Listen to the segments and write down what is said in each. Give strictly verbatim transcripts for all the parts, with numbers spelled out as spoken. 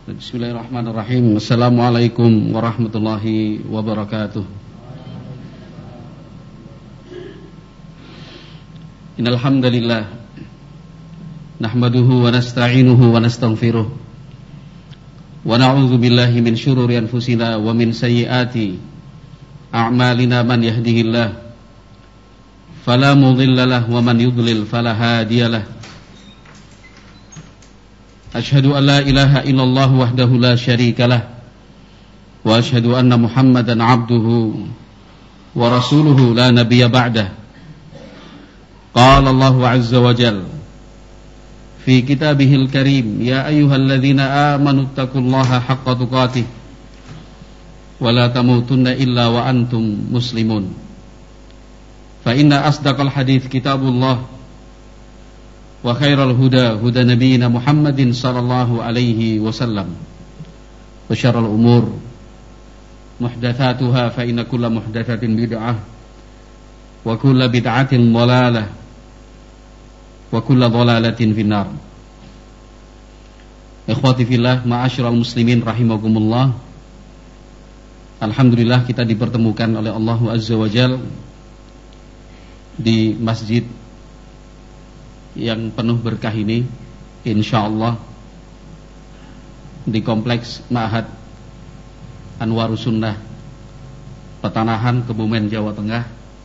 Bismillahirrahmanirrahim. Assalamualaikum warahmatullahi wabarakatuh. Innal hamdalillah nahmaduhu wa nasta'inuhu wa nastaghfiruh wa na'udzu billahi min syururi anfusina wa min sayyiati a'malina. Man yahdihillah fala mudhillalah wa man yudlil fala hadiyalah. Asyhadu an la ilaha illallah wahdahu la syarikalah wa asyhadu anna Muhammadan abduhu wa rasuluhu la nabiyya ba'dah. Qala Allahu azza wa jalla fi kitabihil karim, ya ayyuhalladzina amanu taqullaha haqqa tuqatih wa la tamutunna illa wa antum muslimun. Fa inna asdaqal hadits kitabullah wa khairal huda huda nabiyina Muhammadin sallallahu alaihi wasallam wa syarrul umur muhdatsatuha fa inna kulla muhdatsatin bid'ah wa kulla bid'atin dhalalah wa kulla dhalalatin finnar. Ikhwati fillah, ma'asyiral muslimin rahimakumullah. Alhamdulillah kita dipertemukan oleh Allah azza wajalla di masjid yang penuh berkah ini, insyaallah, di kompleks Ma'had Anwarus Sunnah Petanahan, Kebumen, Jawa Tengah.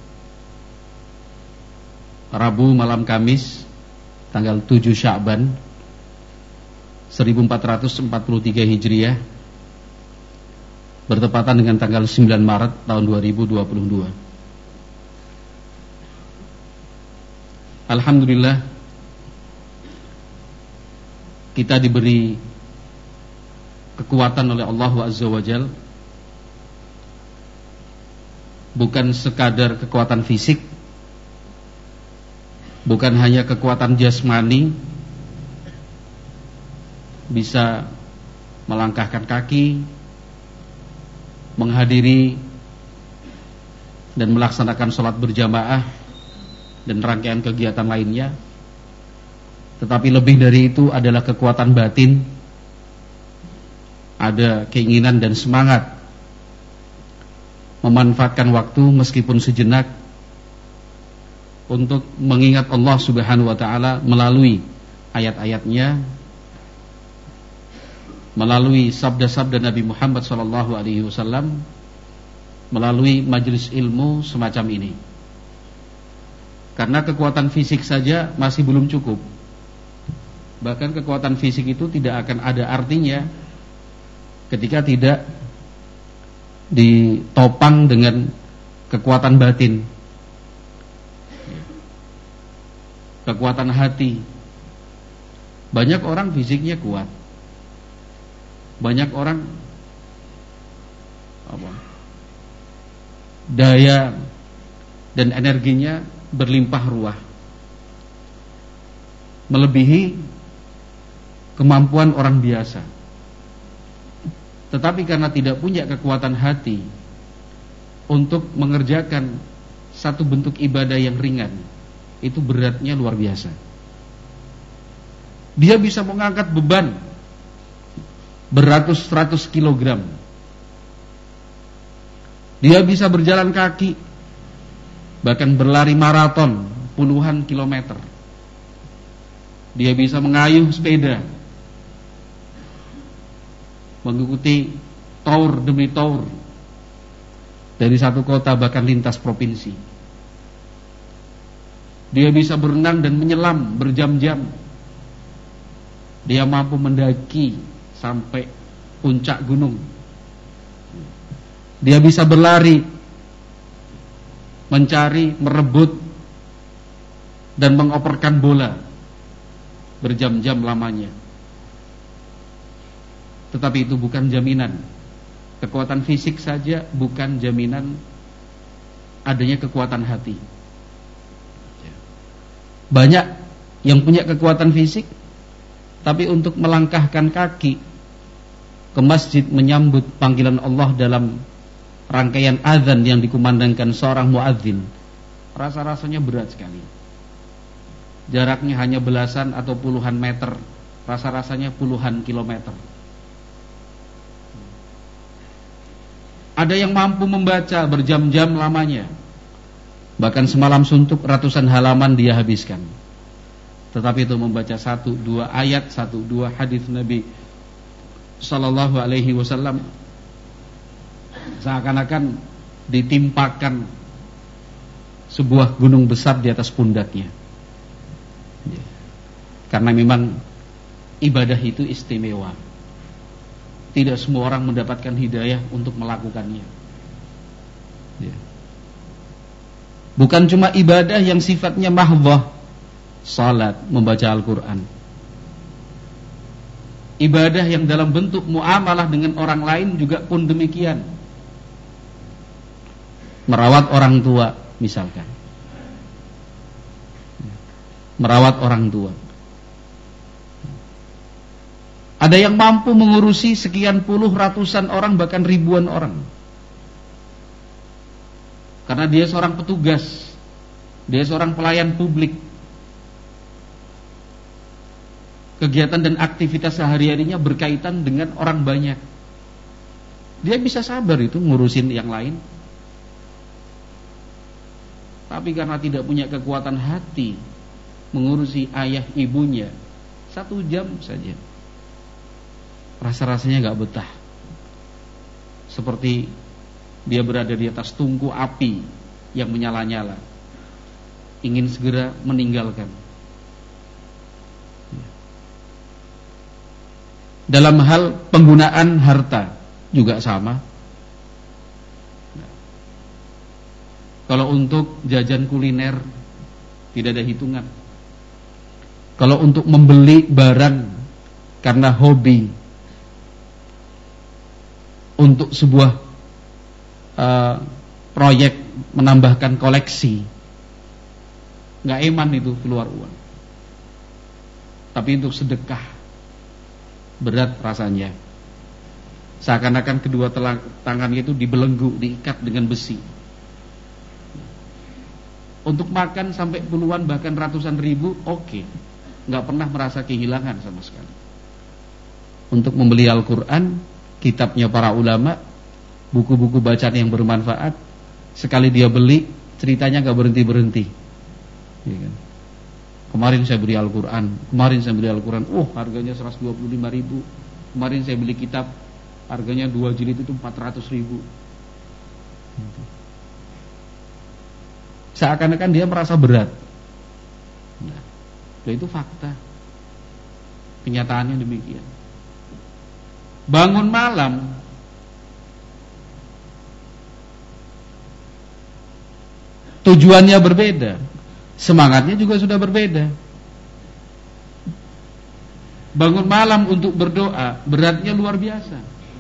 Rabu malam Kamis tanggal tujuh Sya'ban seribu empat ratus empat puluh tiga Hijriah, bertepatan dengan tanggal sembilan Maret tahun dua ribu dua puluh dua. Alhamdulillah kita diberi kekuatan oleh Allah azza wajalla, bukan sekadar kekuatan fisik, bukan hanya kekuatan jasmani, bisa melangkahkan kaki, menghadiri dan melaksanakan sholat berjamaah dan rangkaian kegiatan lainnya. Tetapi lebih dari itu adalah kekuatan batin, ada keinginan dan semangat memanfaatkan waktu meskipun sejenak untuk mengingat Allah subhanahu wa ta'ala melalui ayat-ayatnya, melalui sabda-sabda Nabi Muhammad sallallahu alaihi wasallam, melalui majelis ilmu semacam ini. Karena kekuatan fisik saja masih belum cukup. Bahkan kekuatan fisik itu tidak akan ada artinya ketika tidak ditopang dengan kekuatan batin, kekuatan hati. Banyak orang fisiknya kuat, banyak orang apa, daya dan energinya berlimpah ruah, melebihi kemampuan orang biasa. Tetapi karena tidak punya kekuatan hati untuk mengerjakan satu bentuk ibadah yang ringan, itu beratnya luar biasa. Dia bisa mengangkat beban beratus-ratus kilogram. Dia bisa berjalan kaki, bahkan berlari maraton puluhan kilometer. Dia bisa mengayuh sepeda, mengikuti tour demi tour dari satu kota bahkan lintas provinsi. Dia bisa berenang dan menyelam berjam-jam. Dia mampu mendaki sampai puncak gunung. Dia bisa berlari, mencari, merebut dan mengoperkan bola berjam-jam lamanya. Tetapi itu bukan jaminan. Kekuatan fisik saja bukan jaminan adanya kekuatan hati. Banyak yang punya kekuatan fisik, tapi untuk melangkahkan kaki ke masjid menyambut panggilan Allah dalam rangkaian azan yang dikumandangkan seorang muadzin, rasa-rasanya berat sekali. Jaraknya hanya belasan atau puluhan meter, rasa-rasanya puluhan kilometer. Ada yang mampu membaca berjam-jam lamanya, bahkan semalam suntuk ratusan halaman dia habiskan. Tetapi itu membaca satu dua ayat, satu dua hadis Nabi Sallallahu Alaihi Wasallam, seakan-akan ditimpakan sebuah gunung besar di atas pundaknya. Karena memang ibadah itu istimewa. Tidak semua orang mendapatkan hidayah untuk melakukannya. Bukan cuma ibadah yang sifatnya mahdhah, salat, membaca Al-Quran. Ibadah yang dalam bentuk muamalah dengan orang lain juga pun demikian. Merawat orang tua misalkan, merawat orang tua. Ada yang mampu mengurusi sekian puluh ratusan orang, bahkan ribuan orang, karena dia seorang petugas, dia seorang pelayan publik. Kegiatan dan aktivitas sehari-harinya berkaitan dengan orang banyak. Dia bisa sabar itu ngurusin yang lain. Tapi karena tidak punya kekuatan hati mengurusi ayah ibunya, satu jam saja rasa-rasanya gak betah. Seperti dia berada di atas tungku api yang menyala-nyala, ingin segera meninggalkan. Dalam hal penggunaan harta juga sama. Kalau untuk jajan kuliner tidak ada hitungan. Kalau untuk membeli barang karena hobi, untuk sebuah uh, proyek menambahkan koleksi, nggak eman itu keluar uang. Tapi untuk sedekah berat rasanya. Seakan-akan kedua tangannya itu dibelenggu, diikat dengan besi. Untuk makan sampai puluhan bahkan ratusan ribu, oke, okay. Nggak pernah merasa kehilangan sama sekali. Untuk membeli Al-Quran, kitabnya para ulama, buku-buku bacaan yang bermanfaat, sekali dia beli, ceritanya nggak berhenti-berhenti. Ya kan? Kemarin saya beli Al-Quran, kemarin saya beli Al-Quran, oh harganya seratus dua puluh lima ribu. Kemarin saya beli kitab, harganya dua jilid itu empat ratus ribu. Seakan-akan dia merasa berat. Nah, itu fakta. Kenyataannya demikian. Bangun malam, tujuannya berbeda, semangatnya juga sudah berbeda. Bangun malam untuk berdoa, beratnya luar biasa.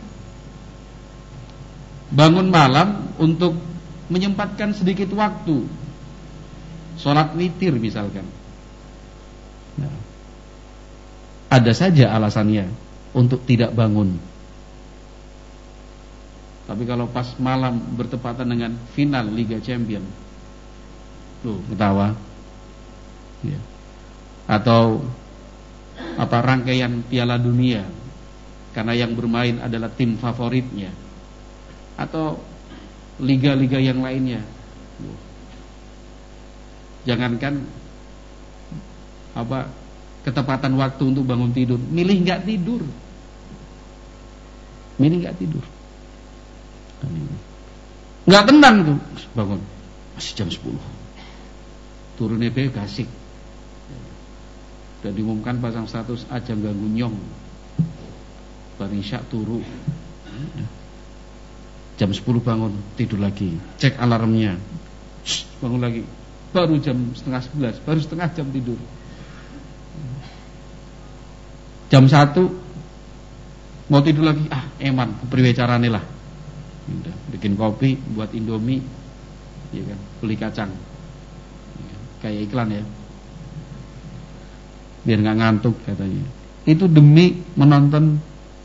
Bangun malam untuk menyempatkan sedikit waktu, sholat witir misalkan. Nah, ada saja alasannya untuk tidak bangun. Tapi kalau pas malam bertepatan dengan final Liga Champion, tuh ketawa. Ya. Atau apa rangkaian Piala Dunia, karena yang bermain adalah tim favoritnya, atau liga-liga yang lainnya. Jangankan apa ketepatan waktu untuk bangun tidur, milih nggak tidur, milih nggak tidur, nggak tenang tuh bangun masih jam sepuluh, turun E B gasik, udah diumumkan pasang status aja ganggu nyong, barisyak turu, jam sepuluh bangun, tidur lagi, cek alarmnya, shh, bangun lagi, baru jam setengah sebelas, baru setengah jam tidur. Jam satu mau tidur lagi, ah eman, kepriwe carane lah. Udah, bikin kopi, buat Indomie, ya kan, beli kacang, ya, kayak iklan ya, biar nggak ngantuk katanya. Itu demi menonton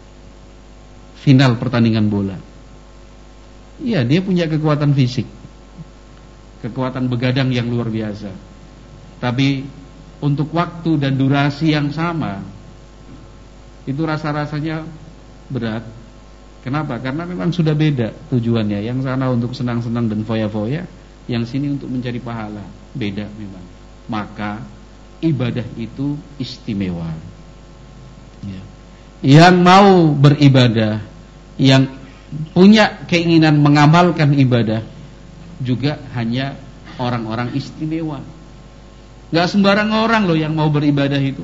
final pertandingan bola. Iya, dia punya kekuatan fisik, kekuatan begadang yang luar biasa. Tapi untuk waktu dan durasi yang sama, itu rasa-rasanya berat. Kenapa? Karena memang sudah beda tujuannya. Yang sana untuk senang-senang dan foya-foya, yang sini untuk mencari pahala. Beda memang. Maka ibadah itu istimewa. Ya. Yang mau beribadah, yang punya keinginan mengamalkan ibadah, juga hanya orang-orang istimewa. Gak sembarang orang loh yang mau beribadah itu.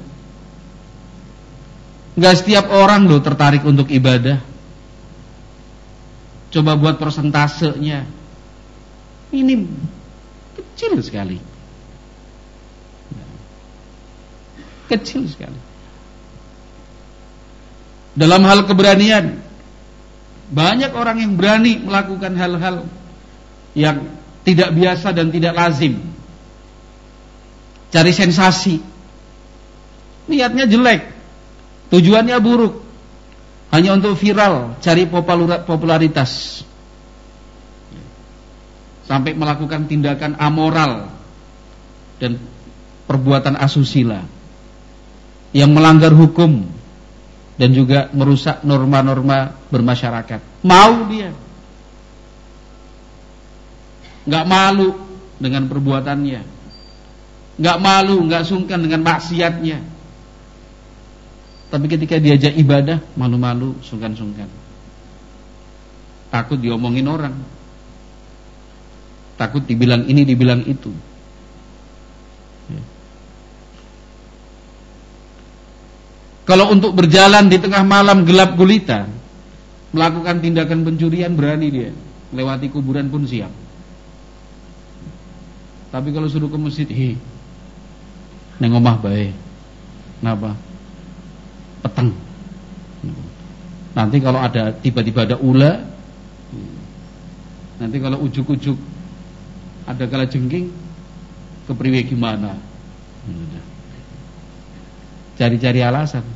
Gak setiap orang loh tertarik untuk ibadah. Coba buat persentasenya, minim, kecil sekali, kecil sekali. Dalam hal keberanian, banyak orang yang berani melakukan hal-hal yang tidak biasa dan tidak lazim. Cari sensasi, niatnya jelek, tujuannya buruk, hanya untuk viral, cari popularitas, sampai melakukan tindakan amoral dan perbuatan asusila yang melanggar hukum dan juga merusak norma-norma bermasyarakat. Mau dia, nggak malu dengan perbuatannya, nggak malu, nggak sungkan dengan maksiatnya. Tapi ketika diajak ibadah, malu-malu, sungkan-sungkan. Takut diomongin orang, takut dibilang ini, dibilang itu. Ya. Kalau untuk berjalan di tengah malam gelap gulita, melakukan tindakan pencurian, berani dia. Melewati kuburan pun siap. Tapi kalau suruh ke masjid, hi, neng omah bae. Kenapa? Peteng. Nanti kalau ada tiba-tiba ada ula, nanti kalau ujuk-ujuk ada kala jengking, kepriwe gimana? Cari-cari alasan.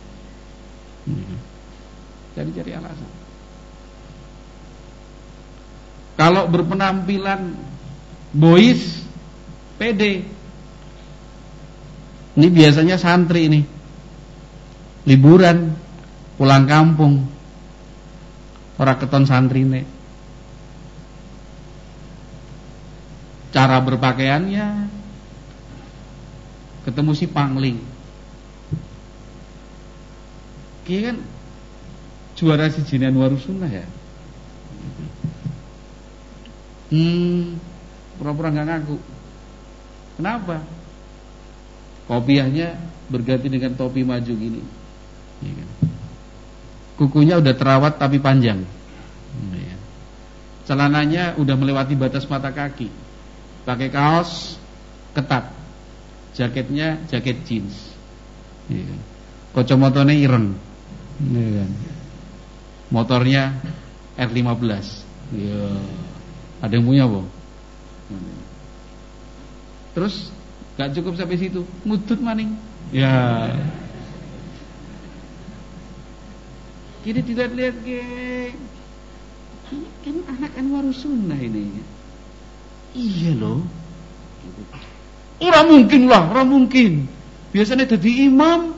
Cari-cari alasan. Kalau berpenampilan boys, pede. Ini biasanya santri ini. Liburan, pulang kampung, ora keton santrine. Cara berpakaiannya, ketemu si pangling, kia kan juara si jinan warusunah ya. Hmm, pura-pura nggak ngaku. Kenapa? Kopiahnya berganti dengan topi maju gini. Kukunya udah terawat tapi panjang. Celananya udah melewati batas mata kaki. Pakai kaos ketat. Jaketnya jaket jeans. Kacamotanya ireng. Motornya R lima belas. Ada yang punya, Bang? Terus gak cukup sampai situ, ngudut maning. Ya. Kita tidak lihat ke, ini kan anak Anwarus Sunnah ini. Iya loh. Orang mungkin lah, orang mungkin. Biasanya jadi imam.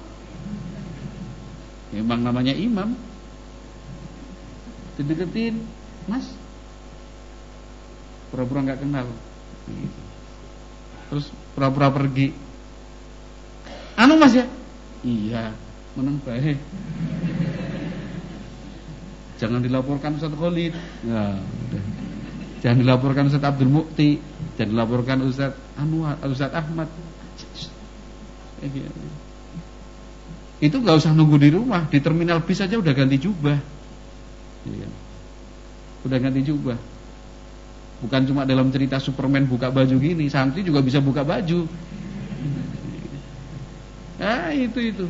Memang namanya imam. Dideketin, Mas. Pura-pura nggak kenal. Terus pura-pura pergi. Anu Mas ya? Iya, meneng bae. Jangan dilaporkan Ustaz Khalid. Ya, udah. Jangan dilaporkan Ustaz Abdul Mukti, jangan dilaporkan Ustaz Anwar, Ustaz Ahmad. Itu nggak usah nunggu di rumah, di terminal bis aja udah ganti jubah. Ya. Udah ganti jubah. Bukan cuma dalam cerita Superman buka baju gini, santri juga bisa buka baju. Ah, itu itu.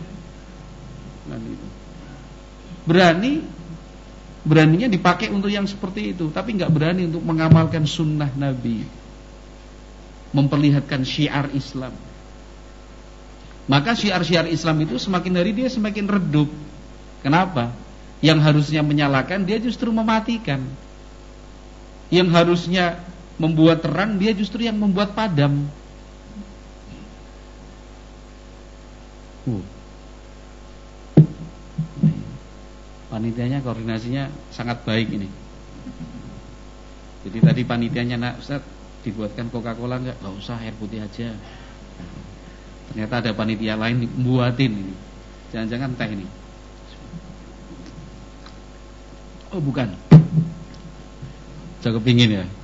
Berani Beraninya dipakai untuk yang seperti itu, tapi nggak berani untuk mengamalkan sunnah Nabi, memperlihatkan syiar Islam. Maka syiar-syiar Islam itu semakin hari dia semakin redup. Kenapa? Yang harusnya menyalakan dia justru mematikan. Yang harusnya membuat terang dia justru yang membuat padam. Uh. Panitianya koordinasinya sangat baik ini. Jadi tadi panitianya, nak Ustaz, dibuatkan Coca-Cola enggak? Enggak usah, air putih aja. Ternyata ada panitia lain buatin ini. Jangan-jangan teh ini. Oh bukan. Saya kepingin ya.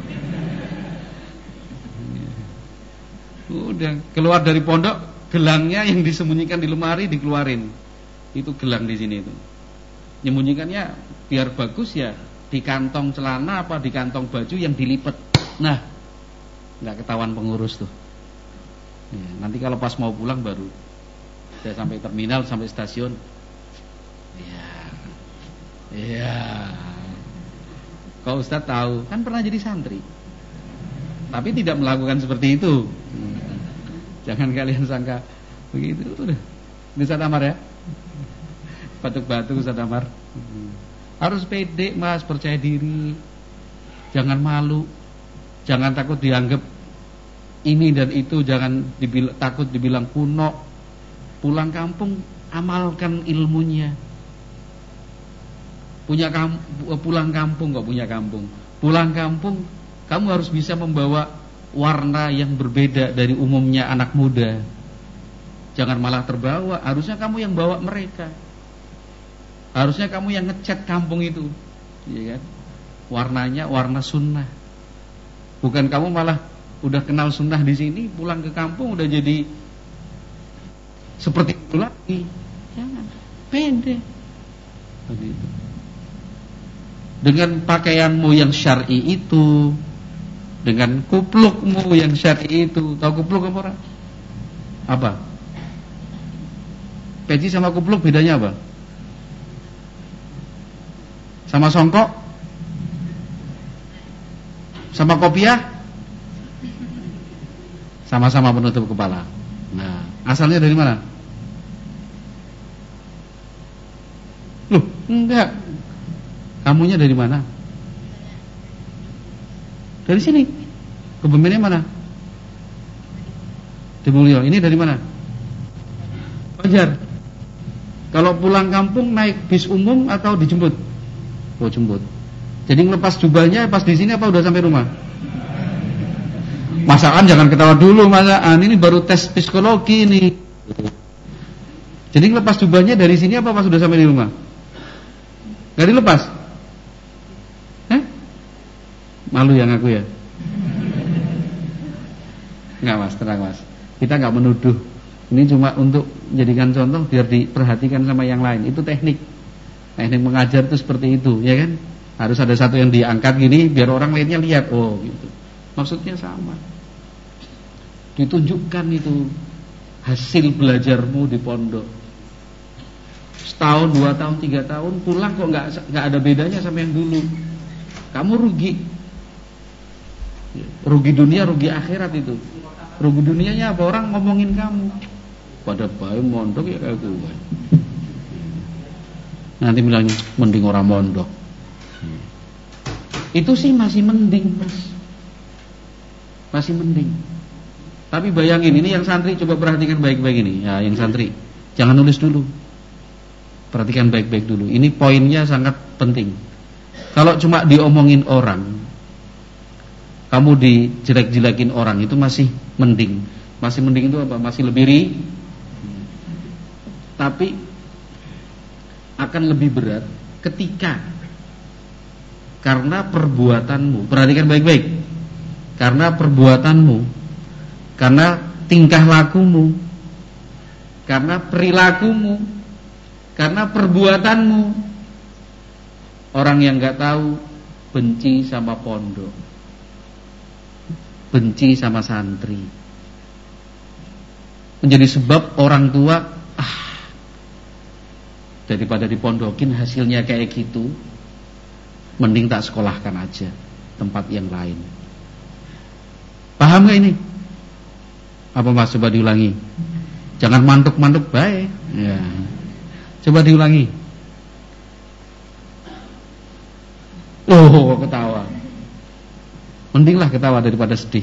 Udah keluar dari pondok, gelangnya yang disembunyikan di lemari dikeluarin. Itu gelang di sini itu. Nyembunyikannya biar bagus ya di kantong celana apa di kantong baju yang dilipat. Nah, nggak ketahuan pengurus tuh. Ya, nanti kalau pas mau pulang baru saya sampai terminal, sampai stasiun. Iya. Iya. Kalau Ustaz tahu, kan pernah jadi santri. Tapi tidak melakukan seperti itu. Jangan kalian sangka begitu. Udah. Ustaz Amar ya. Batuk-batuk Ustaz Amar. Harus pede Mas, percaya diri. Jangan malu. Jangan takut dianggap ini dan itu, jangan dibil- takut dibilang kuno. Pulang kampung, amalkan ilmunya. Punya kamp- pulang kampung kok punya kampung. Pulang kampung, kamu harus bisa membawa warna yang berbeda dari umumnya anak muda. Jangan malah terbawa. Harusnya kamu yang bawa mereka. Harusnya kamu yang ngecat kampung itu, ya kan? Warnanya warna sunnah. Bukan kamu malah udah kenal sunnah di sini, pulang ke kampung udah jadi seperti itu lagi. Jangan, pede. Begitu. Dengan pakaianmu yang syar'i itu, dengan kuplukmu yang syar'i itu, tahu kupluk apa orang? Apa? Peci sama kupluk bedanya apa? Sama songkok? Sama kopiah? Sama-sama penutup kepala. Nah, asalnya dari mana? Loh, enggak. Kamunya dari mana? Dari sini. Kebumennya mana? Di Mulyo. Ini dari mana? Banjar. Kalau pulang kampung naik bis umum atau dijemput? Oh, jemput. Jadi ngelepas jubahnya pas di sini apa udah sampai rumah? Masakan jangan ketawa dulu, masakan ini baru tes psikologi nih. Jadi ngelepas jubahnya dari sini apa pas sudah sampai di rumah? Gak dilepas? Eh? Malu yang aku ya? Enggak Mas, tenang Mas. Kita gak menuduh. Ini cuma untuk jadikan contoh biar diperhatikan sama yang lain. Itu teknik. Teknik mengajar itu seperti itu, ya kan? Harus ada satu yang diangkat gini biar orang lainnya lihat. Oh, gitu. Maksudnya sama. Ditunjukkan itu hasil belajarmu di pondok. Setahun, dua tahun, tiga tahun pulang kok nggak nggak ada bedanya sama yang dulu. Kamu rugi. Rugi dunia, rugi akhirat itu. Rugi dunianya apa? Orang ngomongin kamu. Pada bae mondok ya kayak gue. Nanti bilangnya mending orang mondok. Itu sih masih mending, Mas. Masih mending. Tapi bayangin ini yang santri, coba perhatikan baik-baik ini. Ya, yang santri, jangan nulis dulu. Perhatikan baik-baik dulu. Ini poinnya sangat penting. Kalau cuma diomongin orang, kamu dijelek-jelekin orang, itu masih mending. Masih mending itu apa? Masih lebih ri. Tapi akan lebih berat ketika karena perbuatanmu, perhatikan baik-baik, karena perbuatanmu, karena tingkah lakumu, karena perilakumu, karena perbuatanmu, orang yang gak tahu benci sama pondok, benci sama santri, menjadi sebab orang tua ah, daripada dipondokin hasilnya kayak gitu, mending tak sekolahkan aja tempat yang lain. Paham gak ini? Apa Mas? Coba diulangi. Jangan mantuk-mantuk baik ya. Coba diulangi. Oh, ketawa. Mendinglah ketawa daripada sedih.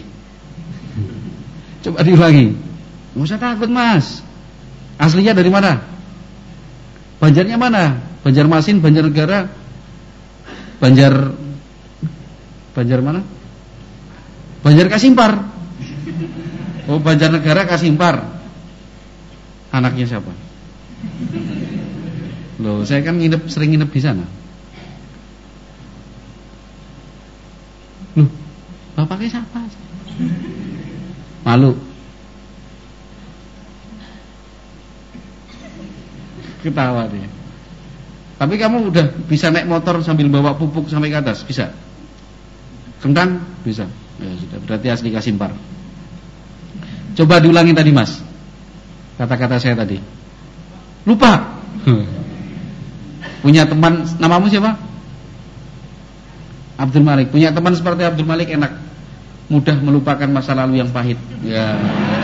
Coba diulangi. Nggak usah takut Mas. Aslinya dari mana? Banjarnya mana? Banjarmasin, Banjarnegara, Banjar Banjar mana? Banjar Kasimpar. Oh, Banjarnegara Kasimpar. Anaknya siapa? Loh, saya kan nginep, sering nginep di sana. Loh, bapaknya siapa? Malu. Ketawa dia. Tapi kamu udah bisa naik motor sambil bawa pupuk sampai ke atas? Bisa? Kentang? Bisa. Ya sudah, berarti asli Kasimpar. Coba diulangi tadi, Mas. Kata-kata saya tadi. Lupa. Punya teman, namamu siapa? Abdul Malik. Punya teman seperti Abdul Malik enak. Mudah melupakan masa lalu yang pahit. Ya.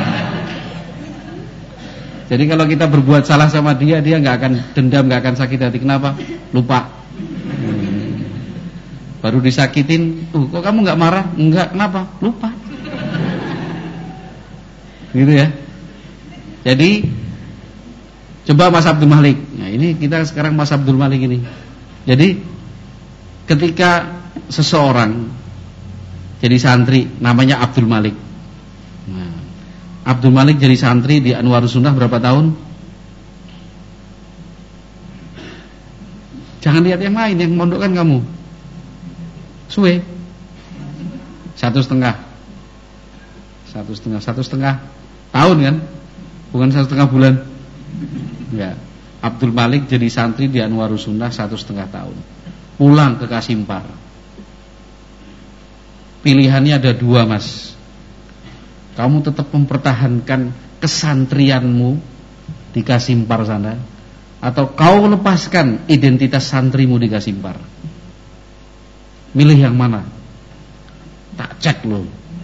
Jadi kalau kita berbuat salah sama dia, dia nggak akan dendam, nggak akan sakit hati. Kenapa? Lupa. Hmm. Baru disakitin, tuh kok kamu nggak marah? Enggak, kenapa? Lupa. Gitu ya. Jadi coba Mas Abdul Malik. Nah ini kita sekarang Mas Abdul Malik ini. Jadi ketika seseorang jadi santri, namanya Abdul Malik. Nah, Abdul Malik jadi santri di Anwarus Sunnah berapa tahun? Jangan lihat yang lain, yang mondokkan kamu. Suwe. Satu setengah. Satu setengah, satu setengah tahun kan? Bukan satu setengah bulan. Ya. Abdul Malik jadi santri di Anwarus Sunnah satu setengah tahun. Pulang ke Kasimpar. Pilihannya ada dua, Mas. Kamu tetap mempertahankan kesantrianmu di Kasimpar sana, atau kau lepaskan identitas santrimu di Kasimpar. Milih yang mana? Tak cek loh.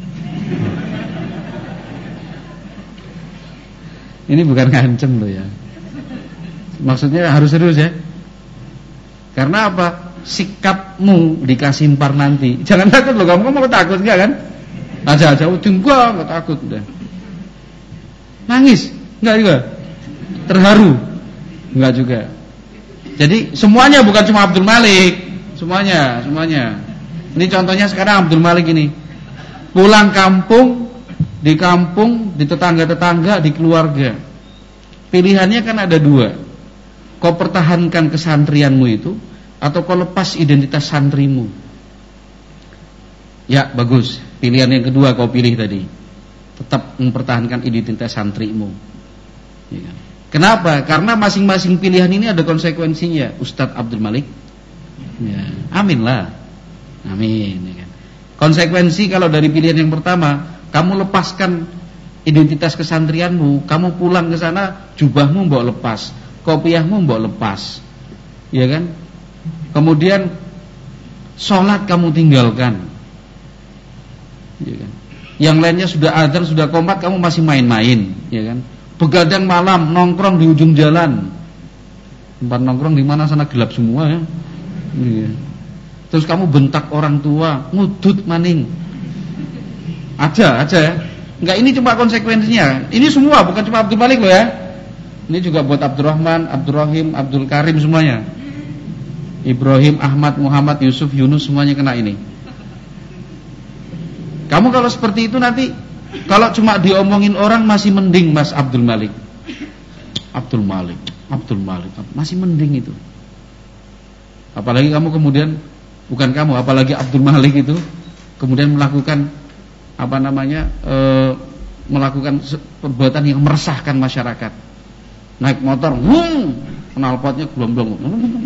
Ini bukan ngancem loh ya. Maksudnya harus serius ya. Karena apa? Sikapmu di Kasimpar nanti. Jangan takut loh, kamu mau takut enggak kan? Aja-aja udah enggak, enggak takut udah. Nangis? Enggak juga. Terharu? Enggak juga. Jadi semuanya bukan cuma Abdul Malik, semuanya, semuanya. Ini contohnya sekarang Abdul Malik ini. Pulang kampung, di kampung, di tetangga-tetangga, di keluarga. Pilihannya kan ada dua. Kau pertahankan kesantrianmu itu, atau kau lepas identitas santrimu. Ya, bagus. Pilihan yang kedua kau pilih tadi. Tetap mempertahankan identitas santrimu. Ya. Kenapa? Karena masing-masing pilihan ini ada konsekuensinya, Ustadz Abdul Malik. Ya. Amin lah. Amin. Ya kan? Konsekuensi kalau dari pilihan yang pertama, kamu lepaskan identitas kesantrianmu, kamu pulang ke sana, jubahmu mbok lepas, kopiahmu mbok lepas. Ya kan? Kemudian sholat kamu tinggalkan. Ya kan? Yang lainnya sudah adzan, sudah qomat, kamu masih main-main, ya kan? Begadang malam, nongkrong di ujung jalan. Tempat nongkrong di mana sana gelap semua ya. Iya. Terus kamu bentak orang tua, ngudut maning. Aja, aja ya. Enggak, ini cuma konsekuensinya. Ini semua bukan cuma Abdul Malik loh ya. Ini juga buat Abdurrahman, Abdurrahim, Abdul Karim semuanya. Ibrahim, Ahmad, Muhammad, Yusuf, Yunus semuanya kena ini. Kamu kalau seperti itu nanti, kalau cuma diomongin orang masih mending, Mas Abdul Malik. Abdul Malik, Abdul Malik, masih mending itu. Apalagi kamu kemudian, bukan kamu, apalagi Abdul Malik itu kemudian melakukan apa namanya, e, melakukan perbuatan yang meresahkan masyarakat. Naik motor, wung, knalpotnya blong-blong.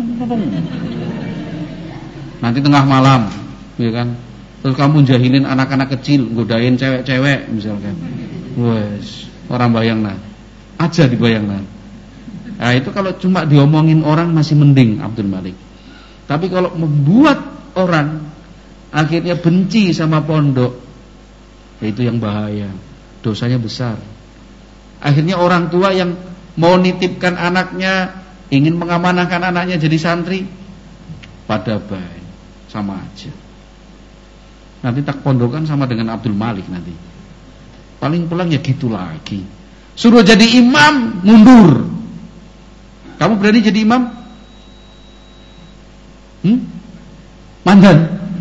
Nanti tengah malam, ya kan? Terus kamu jahilin anak-anak kecil, godain cewek-cewek misalkan. Wes, orang bayangna. Aja dibayangna. Nah, itu kalau cuma diomongin orang masih mending Abdul Malik. Tapi kalau membuat orang akhirnya benci sama pondok, itu yang bahaya. Dosanya besar. Akhirnya orang tua yang mau nitipkan anaknya, ingin mengamanahkan anaknya jadi santri, pada baik, sama aja. Nanti tak pondokan sama dengan Abdul Malik nanti. Paling pulang ya gitu lagi. Suruh jadi imam, mundur. Kamu berani jadi imam? Hmm? Mandan.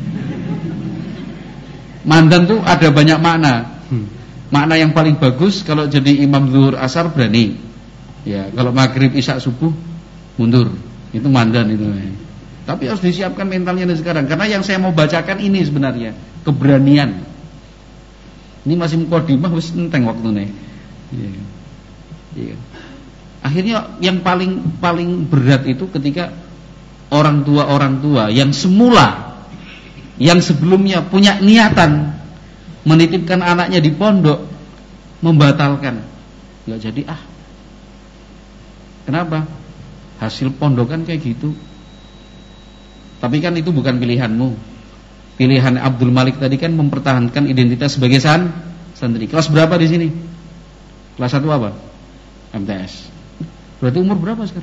Mandan tuh ada banyak makna. Hmm. Makna yang paling bagus kalau jadi imam zuhur asar berani. Ya, kalau maghrib isya subuh mundur. Itu mandan itu. Tapi harus disiapkan mentalnya dari sekarang. Karena yang saya mau bacakan ini sebenarnya keberanian. Ini masih mukadimah wis enteng waktune. Iya. Iya. Akhirnya yang paling paling berat itu ketika orang tua-orang tua yang semula yang sebelumnya punya niatan menitipkan anaknya di pondok membatalkan. Enggak jadi ah. Kenapa? Hasil pondokan kayak gitu. Tapi kan itu bukan pilihanmu. Pilihan Abdul Malik tadi kan mempertahankan identitas sebagai san, santri. Kelas berapa di sini? Kelas satu apa? M T S. Berarti umur berapa sekarang?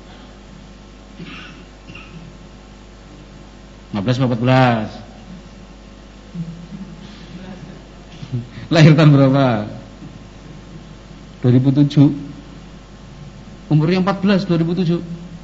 lima belas empat belas. Lahir tahun berapa? dua ribu tujuh. Umurnya empat belas dua ribu tujuh.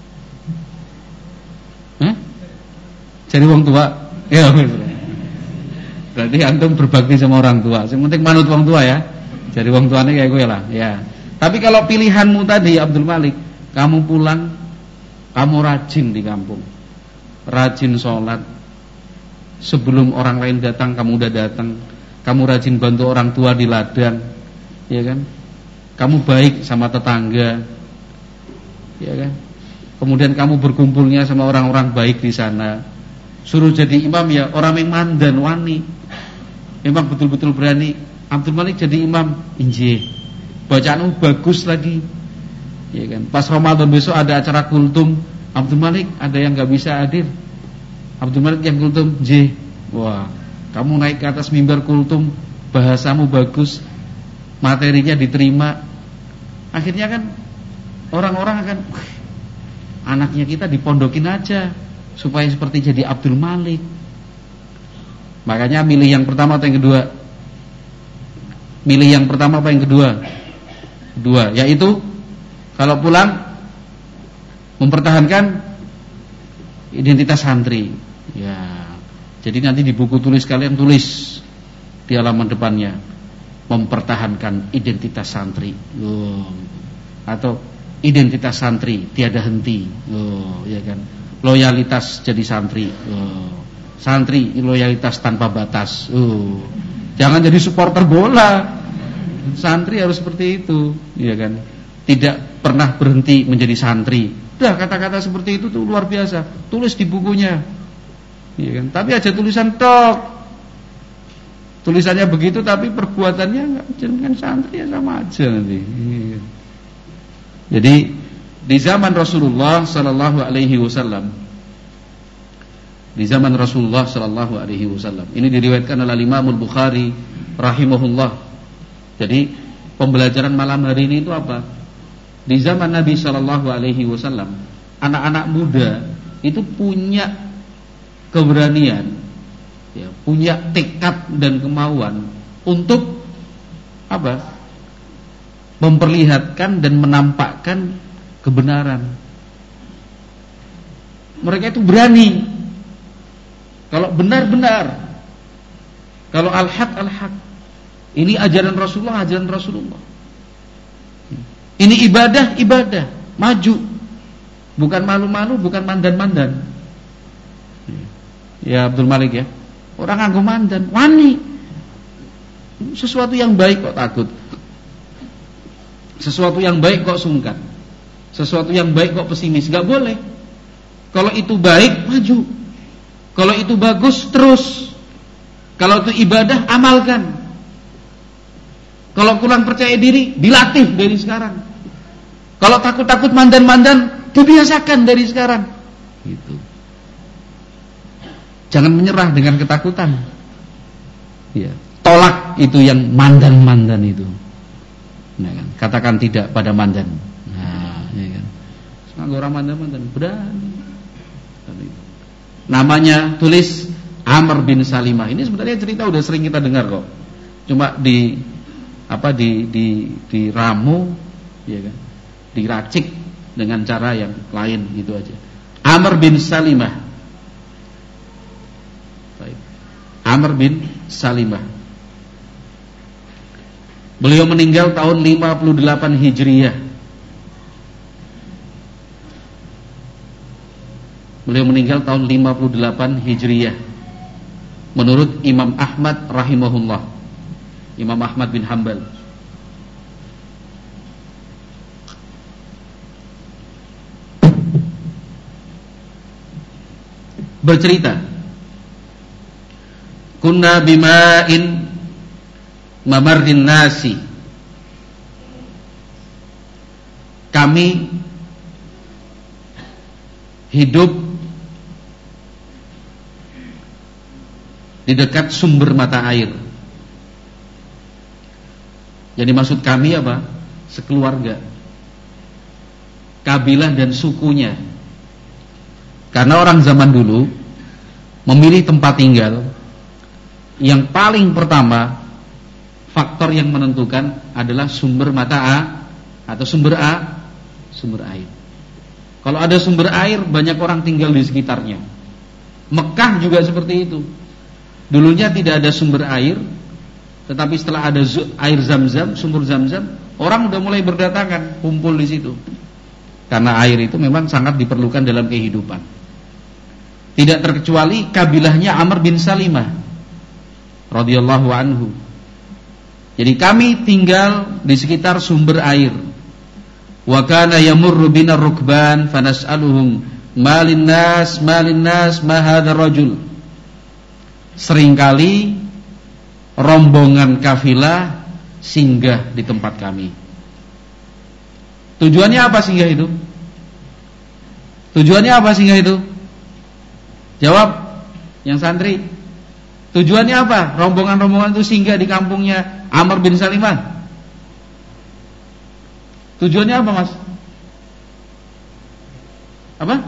Hah? Jadi wong tua. Ya, berarti antum berbakti sama orang tua. Yang penting manut wong tua ya. Jadi wong tuane kayak gue lah, ya. Tapi kalau pilihanmu tadi Abdul Malik, kamu pulang, kamu rajin di kampung, rajin sholat. Sebelum orang lain datang, kamu udah datang. Kamu rajin bantu orang tua di ladang, ya kan? Kamu baik sama tetangga, ya kan? Kemudian kamu berkumpulnya sama orang-orang baik di sana. Suruh jadi imam ya orang yang mandan wani. Memang betul-betul berani. Abdul Malik jadi imam, injih. Bacaanmu bagus lagi. Ya kan? Pas Ramadan besok ada acara kultum, Abdul Malik ada yang enggak bisa hadir. Abdul Malik yang kultum, injih. Wah, kamu naik ke atas mimbar kultum, bahasamu bagus, materinya diterima. Akhirnya kan orang-orang akan anaknya kita dipondokin aja supaya seperti jadi Abdul Malik. Makanya milih yang pertama atau yang kedua? Milih yang pertama apa yang kedua? Kedua, yaitu kalau pulang mempertahankan identitas santri. Ya. Jadi nanti di buku tulis kalian tulis di halaman depannya mempertahankan identitas santri. Oh. Atau identitas santri tiada henti. Oh, ya kan? Loyalitas jadi santri. Oh. Santri loyalitas tanpa batas. Oh. Jangan jadi supporter bola. Santri harus seperti itu, ya kan? Tidak pernah berhenti menjadi santri. Udah kata-kata seperti itu tuh luar biasa. Tulis di bukunya. Ya kan? Tapi aja tulisan tok. Tulisannya begitu tapi perbuatannya enggak dengan santri ya sama aja nanti. Ya. Jadi di zaman Rasulullah sallallahu alaihi wasallam, di zaman Rasulullah sallallahu alaihi wasallam, ini diriwayatkan oleh Imam Al-Bukhari rahimahullah. Jadi pembelajaran malam hari ini itu apa? Di zaman Nabi sallallahu alaihi wasallam, anak-anak muda itu punya keberanian, ya, punya tekad dan kemauan untuk apa? Memperlihatkan dan menampakkan kebenaran. Mereka itu berani. Kalau benar-benar, kalau al-haq al-haq. Ini ajaran Rasulullah, ajaran Rasulullah. Ini ibadah, ibadah, maju. Bukan malu-malu, bukan mandan-mandan. Ya Abdul Malik ya. Orang nganggo mandan, wani. Sesuatu yang baik kok takut. Sesuatu yang baik kok sungkan. Sesuatu yang baik kok pesimis. Gak boleh. Kalau itu baik, maju. Kalau itu bagus, terus. Kalau itu ibadah, amalkan. Kalau kurang percaya diri, dilatih dari sekarang. Kalau takut-takut mandan-mandan, dibiasakan dari sekarang. Gitu. Jangan menyerah dengan ketakutan. Ya, tolak itu yang mandan-mandan itu. Nah, kan? Katakan tidak pada mandan. Nah, ya kan. Semoga orang mandan-mandan berani. Namanya tulis Amr bin Salimah. Ini sebenarnya cerita udah sering kita dengar kok. Cuma di apa di di diramu, ya kan, diracik dengan cara yang lain gitu aja. Amr bin Salimah Amr bin Salimah. Beliau meninggal tahun lima puluh delapan Hijriah. Beliau meninggal tahun lima puluh delapan Hijriah. Menurut Imam Ahmad rahimahullah, Imam Ahmad bin Hanbal. Bercerita, kunna bima'in mamardin nasi, kami hidup di dekat sumber mata air. Yang dimaksud kami apa? Sekeluarga, kabilah dan sukunya. Karena orang zaman dulu memilih tempat tinggal, yang paling pertama faktor yang menentukan adalah sumber mata A atau sumber A, sumber air. Kalau ada sumber air, banyak orang tinggal di sekitarnya. Mekah juga seperti itu. Dulunya tidak ada sumber air, tetapi setelah ada air Zam-Zam, sumber Zam-Zam, orang udah mulai berdatangan, kumpul di situ. Karena air itu memang sangat diperlukan dalam kehidupan. Tidak terkecuali kabilahnya Amr bin Salimah radhiyallahu anhu. Jadi kami tinggal di sekitar sumber air. Wa kana yamurru bina rukban fanas'aluhum malin nas malin nas ma hadzal rajul. Seringkali rombongan kafilah singgah di tempat kami. Tujuannya apa singgah itu? Tujuannya apa singgah itu? Jawab yang santri. Tujuannya apa? Rombongan-rombongan itu singgah di kampungnya Amr bin Salimah. Tujuannya apa, Mas? Apa?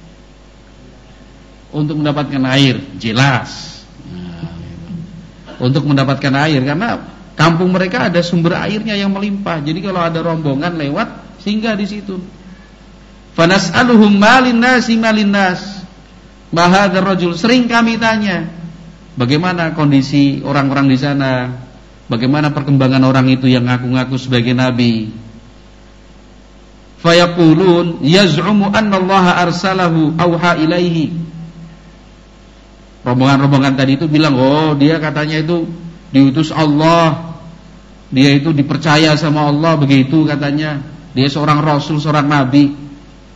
Untuk mendapatkan air, jelas. Nah, untuk mendapatkan air, karena kampung mereka ada sumber airnya yang melimpah. Jadi kalau ada rombongan lewat, singgah di situ. Fanas'aluhum malin nasi malin nas. Mahadzal rajul, sering kami tanya, bagaimana kondisi orang-orang di sana? Bagaimana perkembangan orang itu yang ngaku-ngaku sebagai nabi? Fayaqulun yaz'umu anna Allah arsalahu auha ilaihi. Rombongan-rombongan tadi itu bilang, oh dia katanya itu diutus Allah, dia itu dipercaya sama Allah, begitu katanya. Dia seorang rasul, seorang nabi.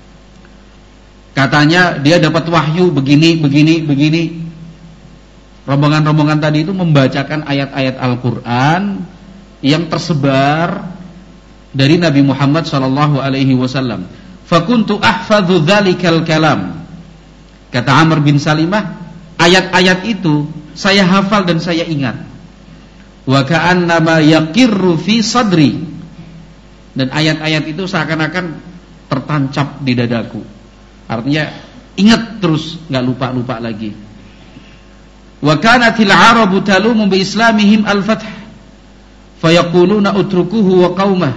Katanya dia dapat wahyu begini, begini, begini. Rombongan-rombongan tadi itu membacakan ayat-ayat Al-Quran yang tersebar dari Nabi Muhammad sallallahu alaihi wasallam. Fakuntu ahfadhu dzalikal kalam. Kata Amr bin Salimah, ayat-ayat itu saya hafal dan saya ingat. Wa ka'annama yaqirru fi sadri. Dan ayat-ayat itu seakan-akan tertancap di dadaku. Artinya ingat terus, enggak lupa-lupa lagi. Wa kanatil arabu talumu bi islamihim al-fath fayaquluna utrukuhu wa qaumah.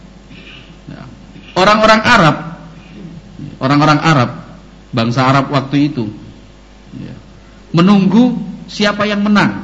Orang-orang Arab, orang-orang Arab, bangsa Arab waktu itu menunggu siapa yang menang.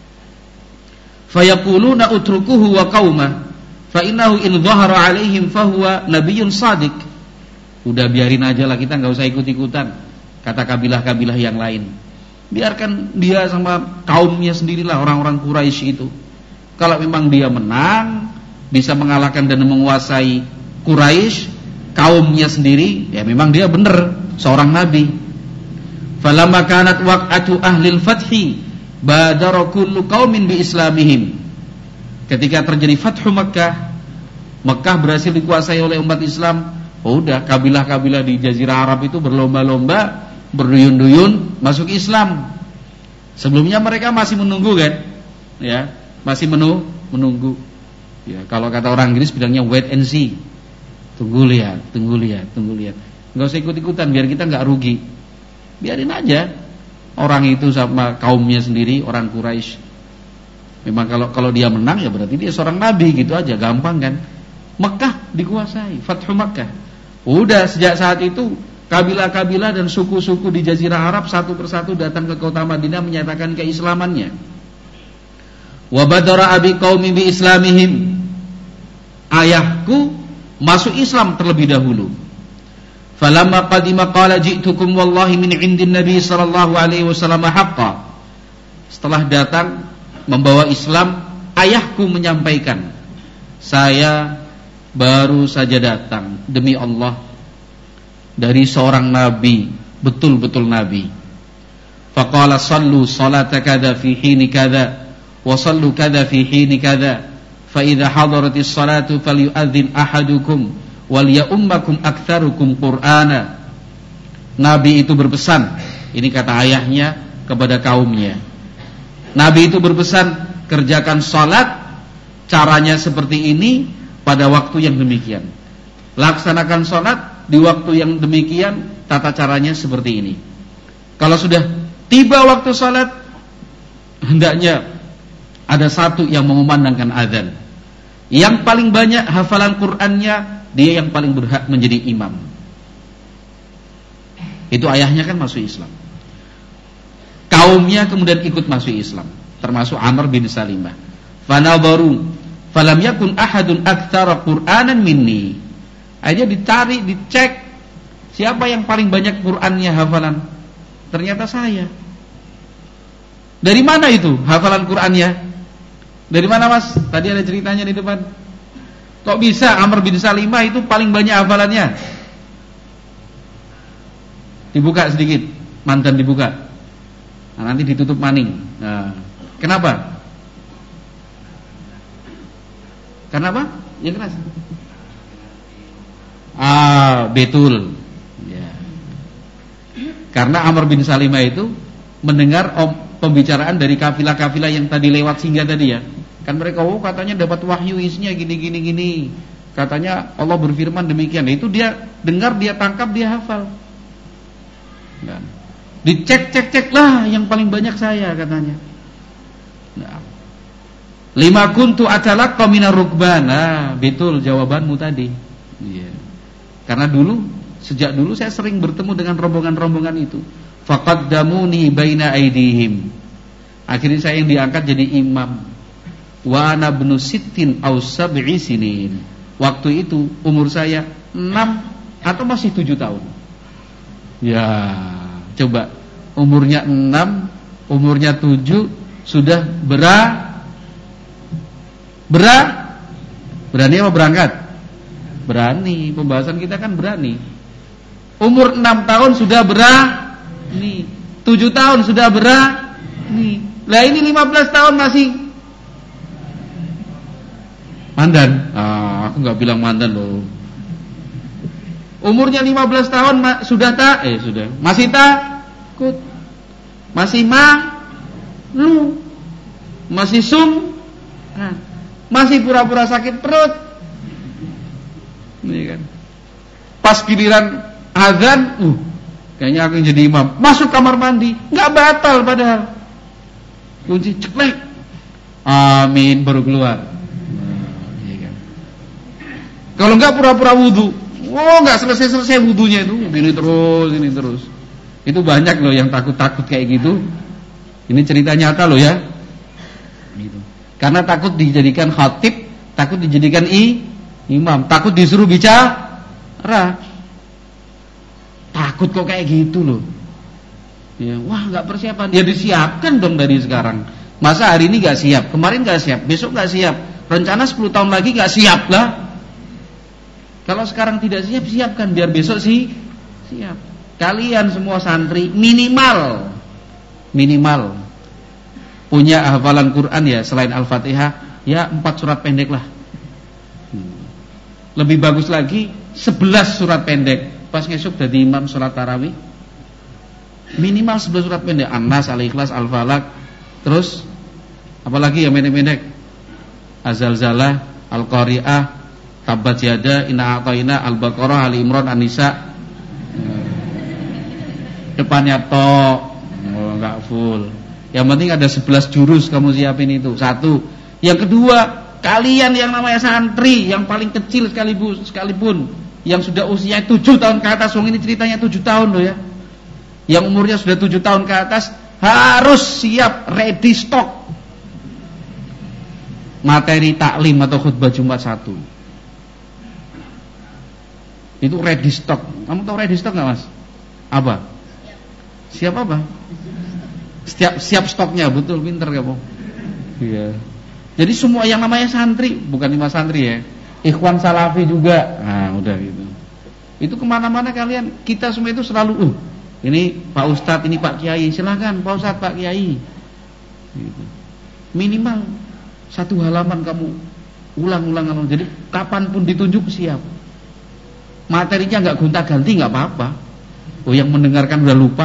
Fayaquluna utrukuhu wa qaumah fa innahu in dhahara alaihim fahuwa nabiyyun shadiq. Udah biarin aja lah, kita nggak usah ikut-ikutan, kata kabilah-kabilah yang lain. Biarkan dia sama kaumnya sendirilah, orang-orang Quraisy itu. Kalau memang dia menang, bisa mengalahkan dan menguasai Quraisy, kaumnya sendiri, ya memang dia benar seorang nabi. Falamma kanat waq'atu ahlil fathi badara kullu qaumin bi islamihim. Ketika terjadi Fathu Makkah, Makkah berhasil dikuasai oleh umat Islam. Oh, udah kabilah-kabilah di Jazirah Arab itu berlomba-lomba, berduyun-duyun masuk Islam. Sebelumnya mereka masih menunggu kan? Ya, masih menu, menunggu. Ya, kalau kata orang Inggris bilangnya wait and see. Tunggu lihat, tunggu lihat, tunggu lihat. Enggak usah ikut-ikutan biar kita enggak rugi. Biarin aja orang itu sama kaumnya sendiri, orang Quraisy. Memang kalau kalau dia menang ya berarti dia seorang nabi, gitu aja, gampang kan? Mekah dikuasai, Fathu Makkah. Udah sejak saat itu kabilah-kabilah dan suku-suku di Jazirah Arab satu persatu datang ke kota Madinah menyatakan keislamannya. Wa badara abi qaumi bi islamihim. Ayahku masuk Islam terlebih dahulu. Falamma qadima qala ji'tukum wallahi min 'indin nabi sallallahu alaihi wasallam haqqan. Setelah datang membawa Islam, ayahku menyampaikan, saya baru saja datang demi Allah dari seorang nabi, betul-betul nabi. Faqala sallu salata kadza fi hini kadza wa sallu kadza fi hini kadza fa idza hadaratis salatu falyu'adzin ahadukum wal ya'ummakum aktsarukum qur'ana. Nabi itu berpesan, ini kata ayahnya kepada kaumnya. Nabi itu berpesan, kerjakan salat caranya seperti ini pada waktu yang demikian. Laksanakan salat di waktu yang demikian, tata caranya seperti ini. Kalau sudah tiba waktu salat, hendaknya ada satu yang mengumandangkan azan. Yang paling banyak hafalan Qur'annya, dia yang paling berhak menjadi imam. Itu ayahnya kan masuk Islam. Kaumnya kemudian ikut masuk Islam, termasuk Amr bin Salimah. Fanabaru falam yakun ahadun aktsara Qur'anan minni. Akhirnya ditarik, dicek siapa yang paling banyak Qur'annya hafalan. Ternyata saya. Dari mana itu hafalan Qur'annya? Dari mana Mas? Tadi ada ceritanya di depan. Kok bisa Amr bin Salimah itu paling banyak hafalannya? Dibuka sedikit, mantan dibuka. Nah, nanti ditutup maning. Nah, kenapa? Kenapa? Yang keras. Ah, betul. Ya. Karena Amr bin Salimah itu mendengar om, pembicaraan dari kafilah-kafilah yang tadi lewat singgah tadi ya. Kan mereka oh katanya dapat wahyu isinya gini gini gini. Katanya Allah berfirman demikian. Nah, itu dia dengar, dia tangkap, dia hafal. Nah, dicek-cek-cek lah yang paling banyak saya katanya. Nah, lima kuntu atalaqqa minar rukban. Nah, betul jawabanmu tadi. Iya. Karena dulu sejak dulu saya sering bertemu dengan rombongan-rombongan itu. Faqaddamuni baina aidihim. Akhirnya saya yang diangkat jadi imam. Wa ana ibnu sittin aw sab'i sinin. Waktu itu umur saya enam atau masih tujuh tahun. Ya, coba umurnya enam, umurnya tujuh sudah bera bera berani apa berangkat? Berani. Pembahasan kita kan berani. Umur enam tahun sudah berani. tujuh tahun sudah berani. Lah ini lima belas tahun masih mandan. Ah, aku enggak bilang mandan loh. Umurnya lima belas tahun ma- sudah tak eh sudah masih takut. Masih malu. Masih sum. Nah, masih pura-pura sakit perut. Ini kan. Pas giliran azan, uh, kayaknya aku yang jadi imam. Masuk kamar mandi, enggak batal padahal. Kunci ceklek. Amin baru keluar. Kalau enggak pura-pura wudu, oh enggak selesai-selesai wudunya itu, ini terus, ini terus. Itu banyak loh yang takut-takut kayak gitu. Ini cerita nyata loh ya. Gitu. Karena takut dijadikan khatib, takut dijadikan i, imam, takut disuruh bicara. Takut kok kayak gitu loh. Ya, wah enggak persiapan. Ya disiapkan dong dari sekarang. Masa hari ini enggak siap, kemarin enggak siap, besok enggak siap, rencana sepuluh tahun lagi enggak siap lah. Kalau sekarang tidak siap, siapkan biar besok sih siap. Kalian semua santri minimal minimal punya hafalan Quran ya selain Al-Fatihah ya empat surat pendek lah. Lebih bagus lagi sebelas surat pendek. Pas ngesuk jadi imam salat tarawih minimal sebelas surat pendek. An-Nas, Al-Ikhlas, Al-Falaq. Terus apalagi yang pendek-pendek? Az-Zalzalah, Al-Qari'ah, Tabbat Yada, Inna A'tayna, Al-Baqarah, Ali Imran, An-Nisa. Depannya tok, oh, enggak full. Yang penting ada sebelas jurus kamu siapin itu. Satu. Yang kedua, kalian yang namanya santri yang paling kecil sekalipun, sekalipun yang sudah usia tujuh tahun ke atas, wong ini ceritanya tujuh tahun loh ya. Yang umurnya sudah tujuh tahun ke atas harus siap ready stock materi taklim atau khutbah Jumat satu. Itu ready stock. Kamu tahu ready stock enggak, Mas? Apa? Siap apa? Siap siap stoknya, betul, pinter kamu. Iya. Jadi semua yang namanya santri, bukan cuma santri ya, ikhwan salafi juga. Nah, udah gitu. Itu kemana-mana kalian, kita semua itu selalu, uh, ini Pak Ustadz, ini Pak Kiai, silakan Pak Ustadz, Pak Kiai. Gitu. Minimal satu halaman kamu ulang-ulang, jadi kapanpun ditunjuk siap. Materinya nggak gonta-ganti nggak apa-apa. Oh, yang mendengarkan udah lupa.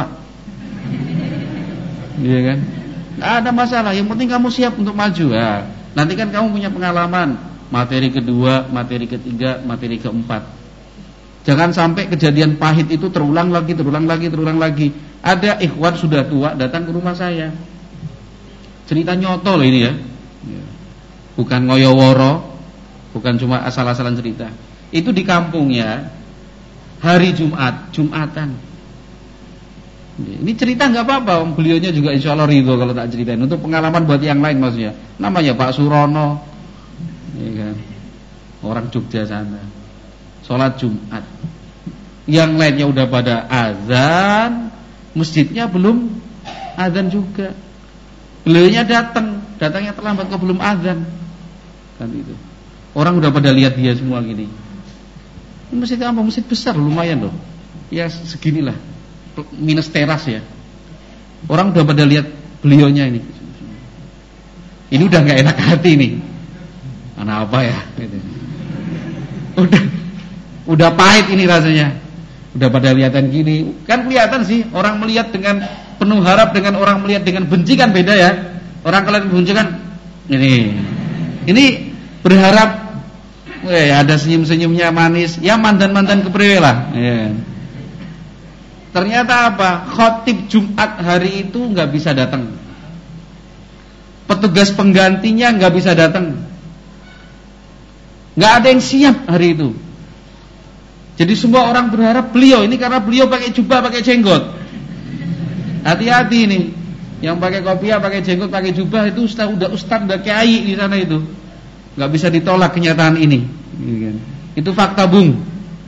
Iya kan? Nggak ada masalah. Yang penting kamu siap untuk maju. Ya, nanti kan kamu punya pengalaman. Materi kedua, materi ketiga, materi keempat. Jangan sampai kejadian pahit itu terulang lagi, terulang lagi, terulang lagi. Ada ikhwan sudah tua datang ke rumah saya. Cerita nyoto loh ini ya. Bukan ngoyoworo, bukan cuma asal-asalan cerita. Itu di kampungnya hari Jumat, Jumatan. Ini cerita nggak apa-apa, beliaunya juga insya Allah ridho kalau tak ceritain. Untuk pengalaman buat yang lain maksudnya. Namanya Pak Surono, ya kan? Orang Jogja sana. Sholat Jumat. Yang lainnya udah pada azan, masjidnya belum azan juga. Beliaunya datang, datangnya terlambat kok belum azan. Kan itu. Orang udah pada lihat dia semua gini. Masjid apa? Masjid besar lumayan loh. Ya seginilah. Minus teras ya. Orang udah pada lihat beliaunya ini. Ini udah nggak enak hati nih. Karena apa ya? Gitu. Udah, udah pahit ini rasanya. Udah pada lihatan gini. Kan kelihatan sih orang melihat dengan penuh harap dengan orang melihat dengan benci kan beda ya. Orang kalau benci kan ini, ini berharap. Eh, ada senyum-senyumnya manis. Ya mandan-mandan kepriwe lah. Yeah. Ternyata apa? Khotib Jumat hari itu nggak bisa datang. Petugas penggantinya nggak bisa datang. Nggak ada yang siap hari itu. Jadi semua orang berharap beliau ini karena beliau pakai jubah, pakai jenggot. Hati-hati nih. Yang pakai kopiah, pakai jenggot, pakai jubah itu ustaz, udah ustaz, udah kiai di sana itu. Nggak bisa ditolak kenyataan ini. Itu fakta bung.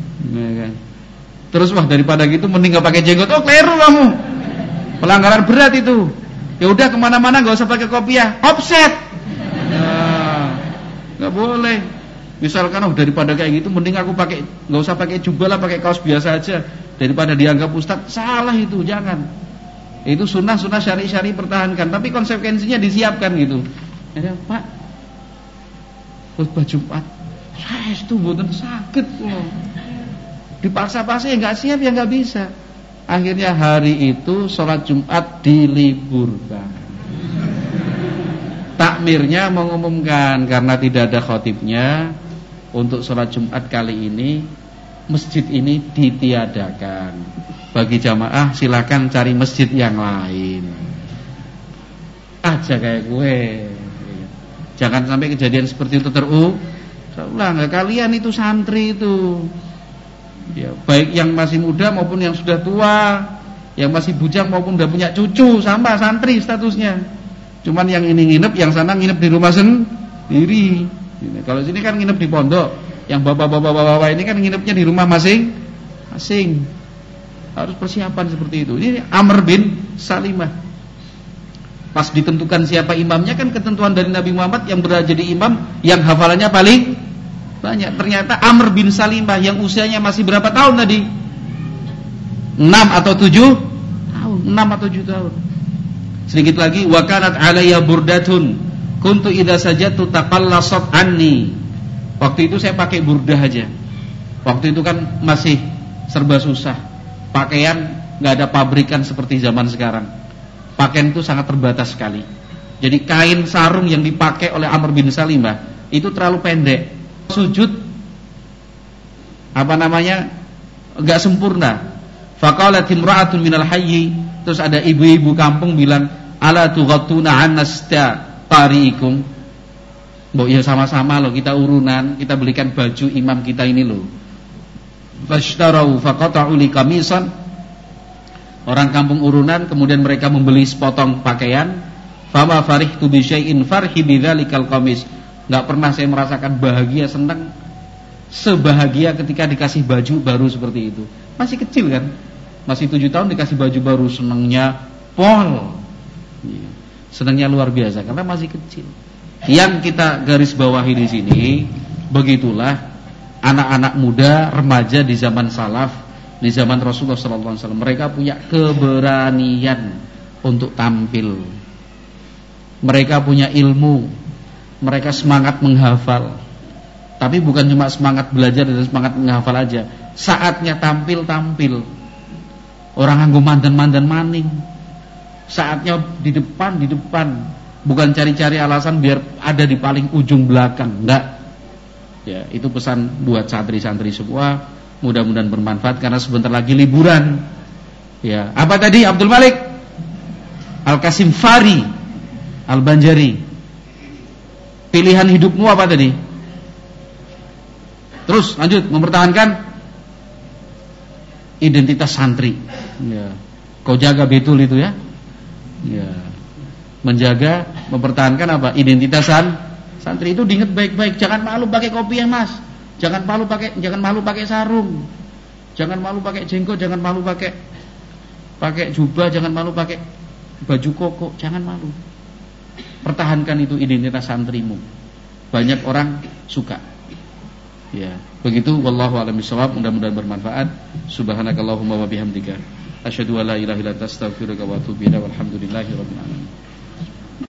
Terus wah daripada gitu mending nggak pakai jenggot. Oh keliru kamu, pelanggaran berat itu. Ya udah kemana-mana nggak usah pakai kopiah, offset. Nah, nggak boleh. Misalkan oh daripada kayak gitu mending aku pakai, nggak usah pakai jubah lah, pakai kaos biasa aja daripada dianggap ustaz. Salah itu, jangan. Itu sunnah-sunnah syari-syari pertahankan, tapi konsekuensinya disiapkan gitu. Ya Pak, khutbah Jumat, saya itu bukan sakit loh. Dipaksa-paksa ya nggak siap ya nggak bisa. Akhirnya hari itu sholat Jumat diliburkan. Takmirnya mengumumkan karena tidak ada khotibnya, untuk sholat Jumat kali ini masjid ini ditiadakan. Bagi jamaah silakan cari masjid yang lain. Aja kayak gue. Jangan sampai kejadian seperti itu terulang. Kalian itu santri itu. Ya, baik yang masih muda maupun yang sudah tua, yang masih bujang maupun udah punya cucu, sama santri statusnya. Cuman yang ini nginep, yang sana nginep di rumah sendiri. Kalau sini kan nginep di pondok, yang bapak-bapak-bapak ini kan nginepnya di rumah masing-masing. Harus persiapan seperti itu. Ini Amr bin Salimah. Pas ditentukan siapa imamnya kan ketentuan dari Nabi Muhammad yang berada jadi imam, yang hafalannya paling banyak. Ternyata Amr bin Salimah yang usianya masih berapa tahun tadi? enam atau tujuh tahun. enam atau tujuh tahun. Sedikit lagi, wa kanat alayya burdatun kuntu idza sajadtu taqallasat anni. Waktu itu saya pakai burdah aja. Waktu itu kan masih serba susah. Pakaian enggak ada pabrikan seperti zaman sekarang. Pakaian itu sangat terbatas sekali. Jadi kain sarung yang dipakai oleh Amr bin Salimah itu terlalu pendek. Sujud apa namanya enggak sempurna. Faqalat imra'atun minal hayyi, terus ada ibu-ibu kampung bilang, ala tughattuna annasta tariikum. Mbok ya sama-sama loh kita urunan, kita belikan baju imam kita ini loh. Fashtarau faqata'u li kamisan. Orang kampung urunan kemudian mereka membeli sepotong pakaian. Fama farihtu bi syai'in farhi bidzalikal qamis. Enggak pernah saya merasakan bahagia, senang sebahagia ketika dikasih baju baru seperti itu. Masih kecil kan? Masih tujuh tahun dikasih baju baru, senangnya pol. Senangnya luar biasa karena masih kecil. Yang kita garis bawahi di sini, begitulah anak-anak muda, remaja di zaman salaf, di zaman Rasulullah sallallahu alaihi wasallam. Mereka punya keberanian untuk tampil. Mereka punya ilmu. Mereka semangat menghafal. Tapi bukan cuma semangat belajar dan semangat menghafal aja. Saatnya tampil-tampil. Orang nganggo mandan-mandan maning. Saatnya di depan, di depan. Bukan cari-cari alasan biar ada di paling ujung belakang. Enggak. Ya, itu pesan buat santri-santri semua. Mudah-mudahan bermanfaat karena sebentar lagi liburan. Ya, apa tadi Abdul Malik? Al-Qasim Fari Al-Banjari. Pilihan hidupmu apa tadi? Terus lanjut mempertahankan identitas santri. Ya. Kau jaga betul itu ya. Ya. Menjaga, mempertahankan apa? Identitasan santri itu diingat baik-baik. Jangan malu pakai kopiah mas. Jangan malu pakai, jangan malu pakai sarung. Jangan malu pakai jenggot. Jangan malu pakai pakai jubah. Jangan malu pakai baju koko. Jangan malu. Pertahankan itu identitas santrimu. Banyak orang suka. Ya, begitu. Wallahu a'lam bishawab. Mudah-mudahan bermanfaat. Subhanakallahumma wa bihamdika asyhadu an la ilaha illa anta astaghfiruka wa atubu ilaik. Walhamdulillahirabbil alamin.